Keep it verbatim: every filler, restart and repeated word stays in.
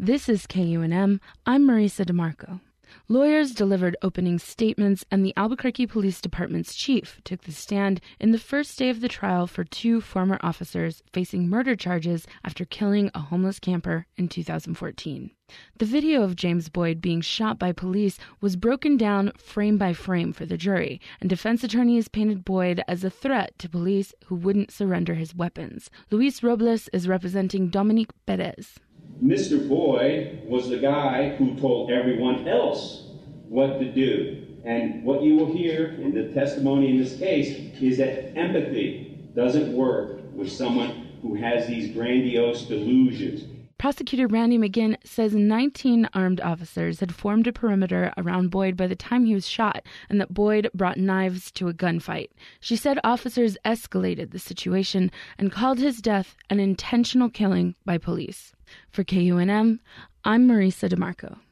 This is K U N M. I'm Marisa DeMarco. Lawyers delivered opening statements, and the Albuquerque Police Department's chief took the stand in the first day of the trial for two former officers facing murder charges after killing a homeless camper in two thousand fourteen. The video of James Boyd being shot by police was broken down frame by frame for the jury, and defense attorneys painted Boyd as a threat to police who wouldn't surrender his weapons. Luis Robles is representing Dominique Perez. Mister Boyd was the guy who told everyone else what to do. And what you will hear in the testimony in this case is that empathy doesn't work with someone who has these grandiose delusions. Prosecutor Randy McGinn says nineteen armed officers had formed a perimeter around Boyd by the time he was shot, and that Boyd brought knives to a gunfight. She said officers escalated the situation and called his death an intentional killing by police. For K U N M, I'm Marisa DeMarco.